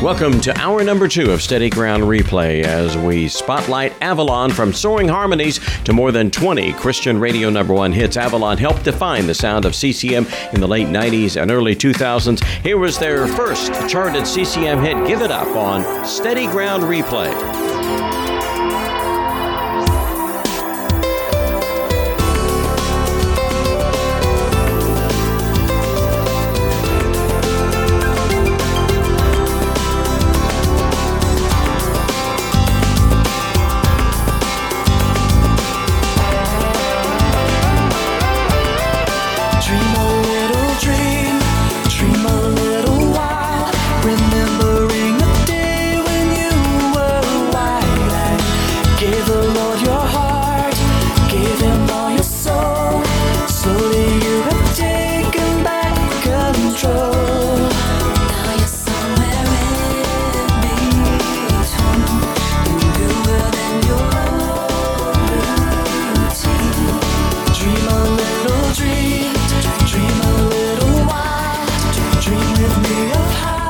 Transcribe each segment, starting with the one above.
Welcome to hour number 2 of Steady Ground Replay as we spotlight Avalon. From soaring harmonies to more than 20 Christian radio number 1 hits. Avalon helped define the sound of CCM in the late 90s and early 2000s. Here was their first charted CCM hit, Give It Up, on Steady Ground Replay. Remembering a day when you were wild, gave the Lord your heart, gave Him all your soul. Slowly you have taken back control. Now you're somewhere in between the good and your routine. Dream a little dream, dream a little while, dream with me of how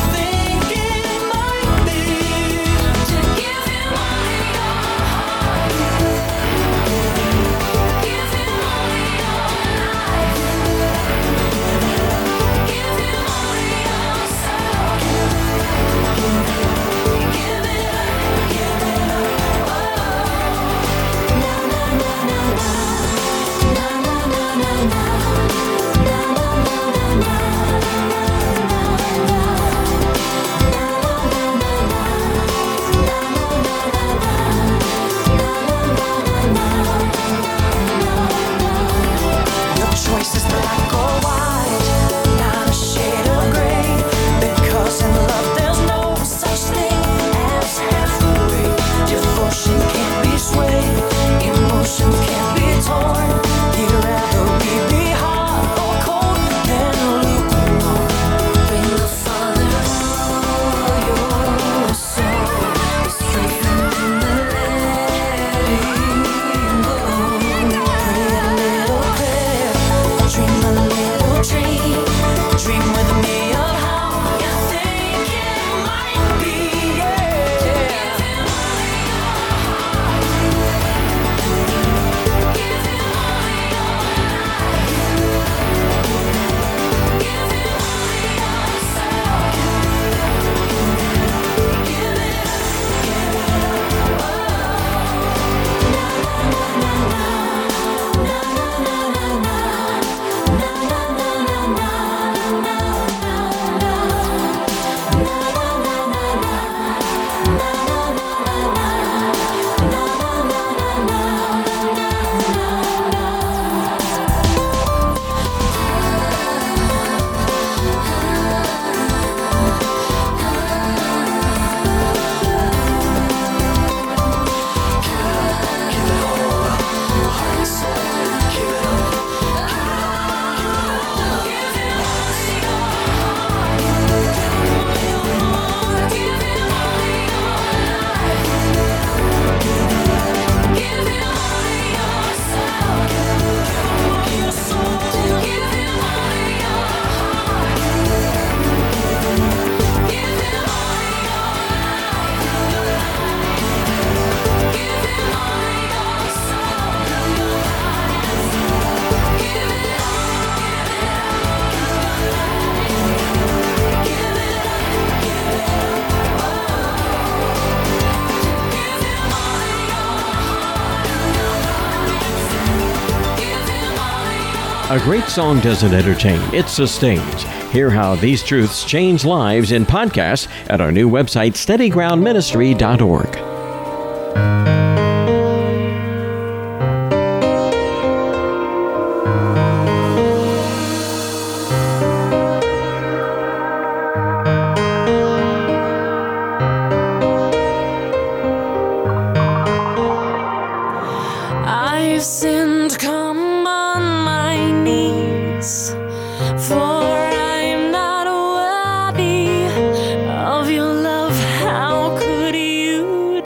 A great song doesn't entertain, it sustains. Hear how these truths change lives in podcasts at our new website, steadygroundministry.org. I've sinned, come on my knees, for I'm not worthy of your love. How could you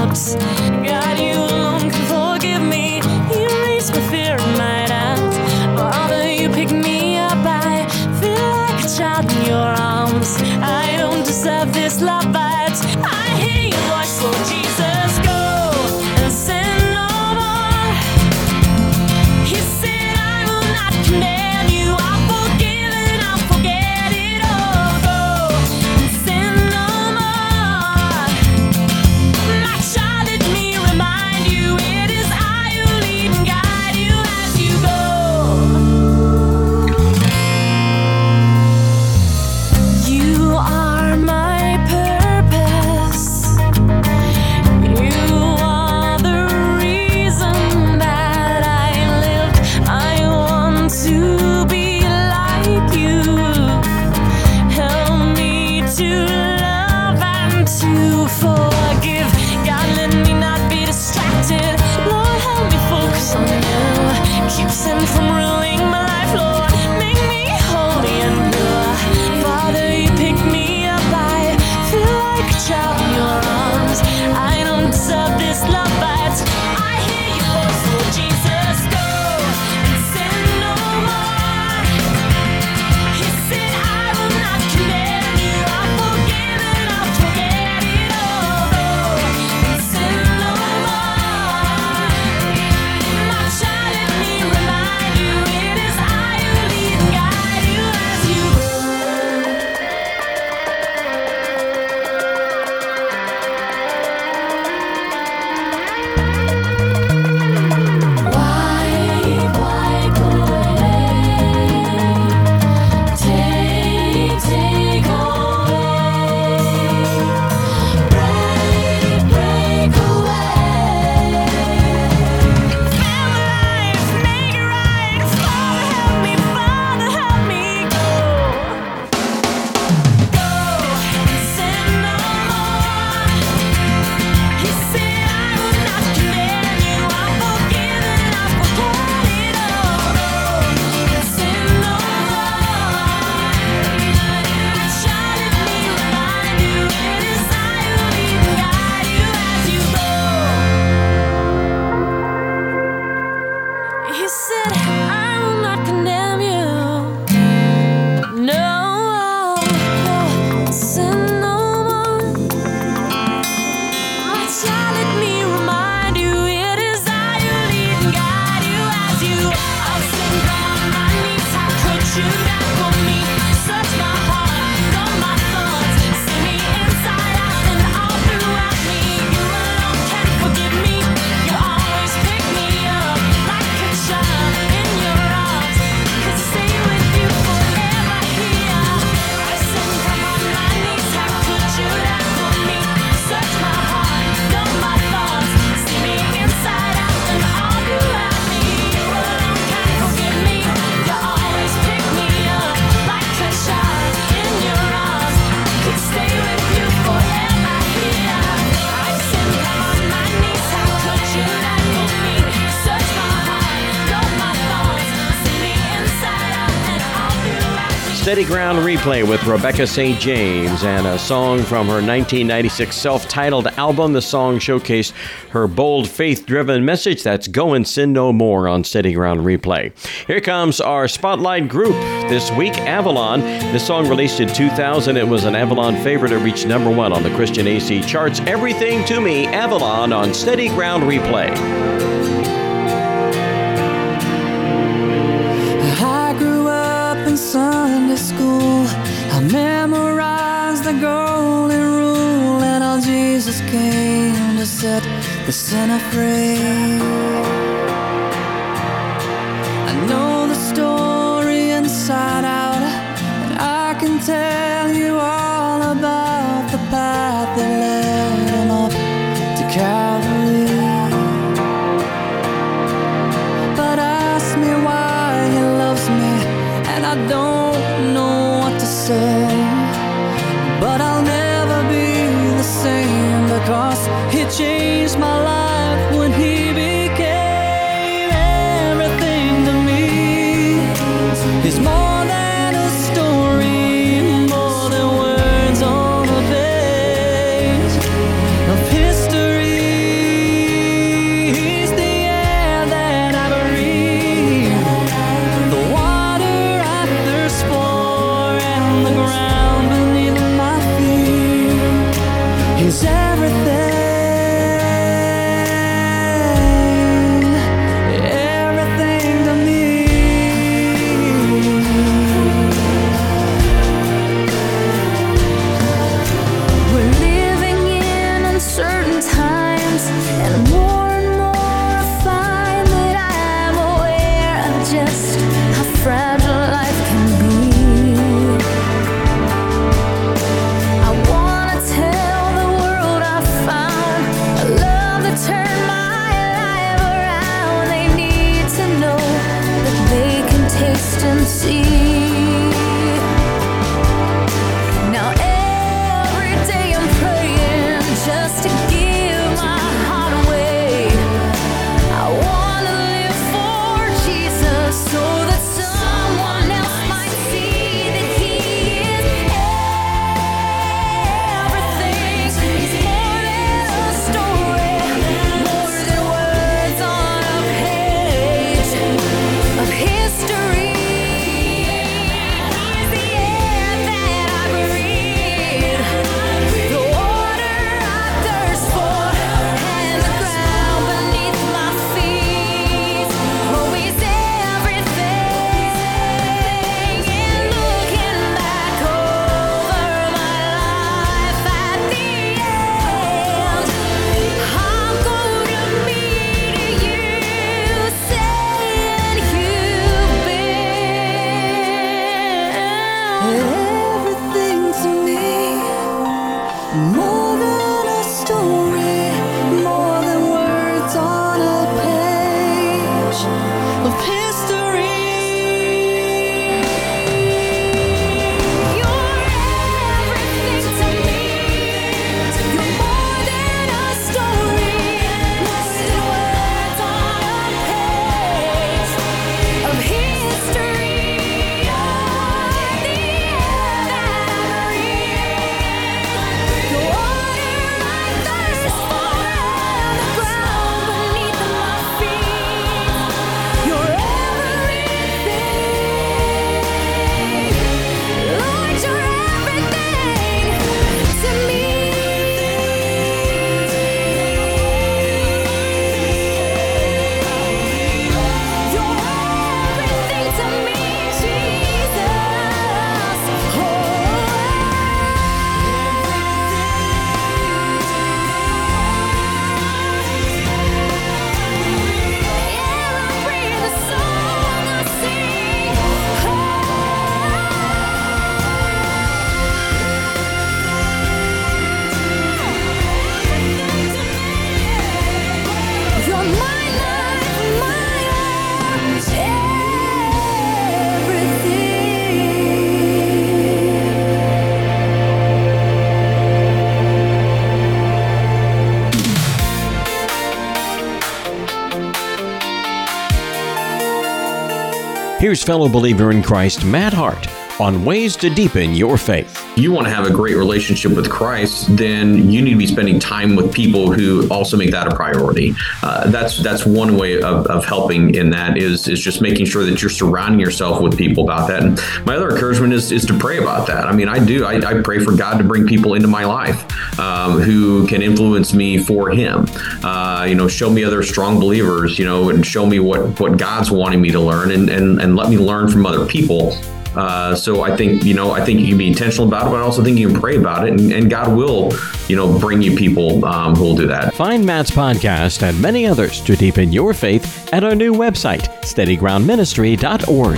doubts. God, you alone can forgive me. You release my fear and my doubts. Father, you pick me up. I feel like a child in your arms. I don't deserve this love, but I hear your voice, Lord Jesus. Go and sin no more. He said, I will not condemn you. I'll forgive and I'll forget it all. Go and sin no more. My child, let me remind you, it is I who lead and guide you as you go. You are my purpose. You are the reason that I live. I want to be like you. Help me to love and to forgive. God, let me not be distracted. Lord, help me focus on you. Keep sin from ruining my life, Lord. Make me holy and pure. Father, you pick me up. I feel like a child in your arms. I don't deserve this love, but I hear your voice, Lord Jesus. Go and sin no more. He said, I will not condemn you. I'll forgive and I'll forget it all. Go and sin no more. My child, let me remind you, it is I who lead and guide you as you go. Wipe away, take away, break away. Fill my life, make it right. Father, help me go. Go and sin no more. He said, I will not condemn you. I'll forgive and I'll forget it all. Go and sin no more. My child, let me remind you, it is I who lead and guide you as you go. He said, I will not condemn you. No, sin no more. My child, let me remind you, it is I who lead and guide you as you. I'll sing on my knees. How could you not for me? Search my heart, know my thoughts. See me inside out and all throughout me. You alone can forgive me. You always pick me up like a child in your arms. Could stay with you forever here. I sing come on my knees. How could you not for me? Search my heart, know my thoughts. See me inside out and all throughout me. You alone can forgive me. You always pick me up like a child in your arms. Could stay with you forever here. I sing come on my knees. How could you not for me? Search my heart, know my thoughts. See me inside out and all throughout me. Steady Ground Replay with Rebecca St. James, and a song from her 1996 self-titled album. The song showcased her bold, faith-driven message. That's Go and Sin No More on Steady Ground Replay. Here comes our spotlight group this week, Avalon. This song released in 2000. It was an Avalon favorite. It reached number 1 on the Christian AC charts. Everything to Me, Avalon on Steady Ground Replay. I grew up in Sunday school. I memorized the golden rule, and all Jesus came to set the sinner free. I know the story inside out, and I can tell you all about the path that led him up to Calvary. But ask me why he loves me, and I don't know what to say. But I'll never be the same, because he changed my life when he became Here's fellow believer in Christ, Matt Hart, on ways to deepen your faith. You want to have a great relationship with Christ, then you need to be spending time with people who also make that a priority. That's one way of helping in that is just making sure that you're surrounding yourself with people about that. And my other encouragement is to pray about that. I mean, I pray for God to bring people into my life who can influence me for Him. Show me other strong believers, and show me what God's wanting me to learn, and let me learn from other people. So I think you can be intentional about it, but I also think you can pray about it, and God will, bring you people who will do that. Find Matt's podcast and many others to deepen your faith at our new website, steadygroundministry.org.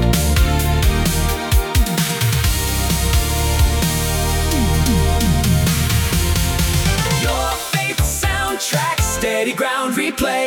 Your faith soundtrack, Steady Ground Replay.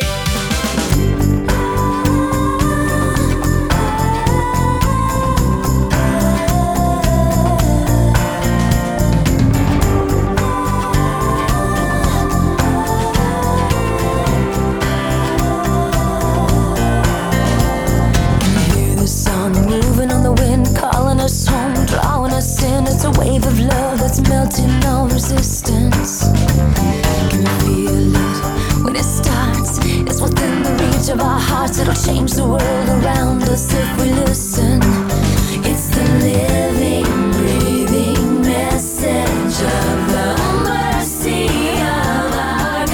It's a wave of love that's melting all resistance. Can you feel it when it starts? It's within the reach of our hearts. It'll change the world around us if we listen. It's the living, breathing message of the mercy of our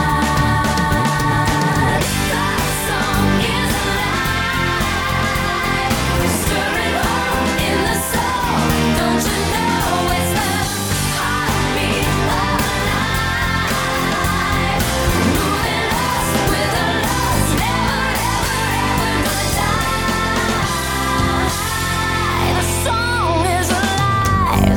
God. That song is alive, stirring hope in the soul. Don't you know it's the heartbeat of life, moving us with a love that's never, ever, ever gonna die. The song is alive.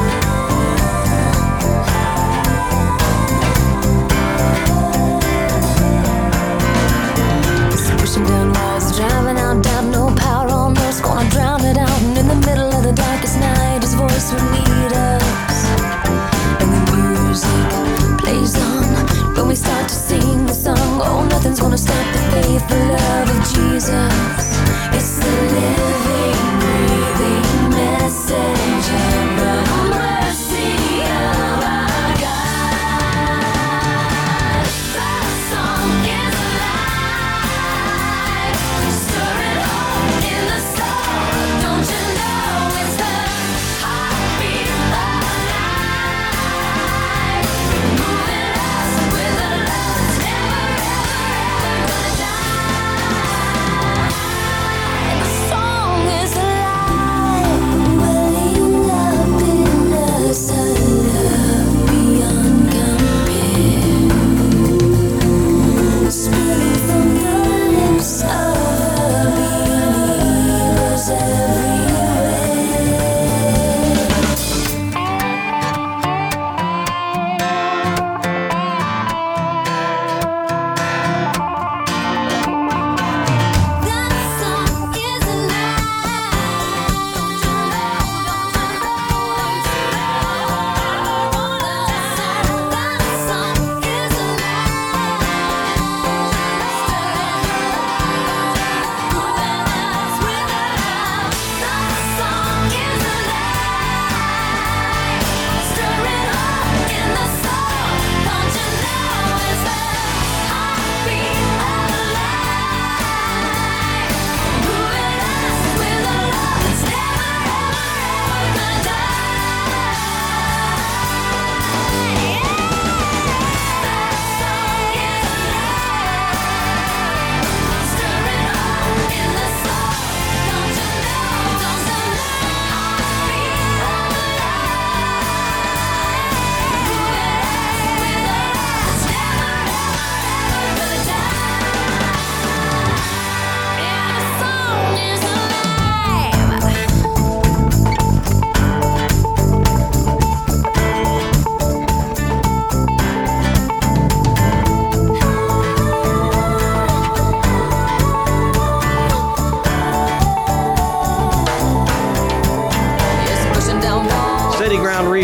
It's pushing down walls, driving out doubt, no power on earth's gonna drown it out. And in the middle of the darkest night, His voice will lead us. And the music plays on when we start to sing the song. Oh, nothing's gonna stop the faith, the love of Jesus. It's the living, breathing message of the mercy of our God. That song is alive, stirring hope in the soul. Don't you know it's the heartbeat of life, moving us with a love that's never, ever, ever gonna die. The song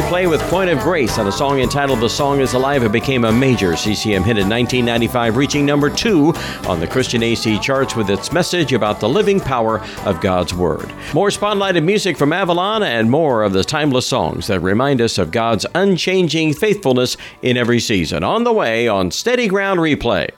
Replay with Point of Grace on a song entitled The Song is Alive. It became a major CCM hit in 1995, reaching number 2 on the Christian AC charts with its message about the living power of God's Word. More spotlighted music from Avalon and more of the timeless songs that remind us of God's unchanging faithfulness in every season. On the way on Steady Ground Replay.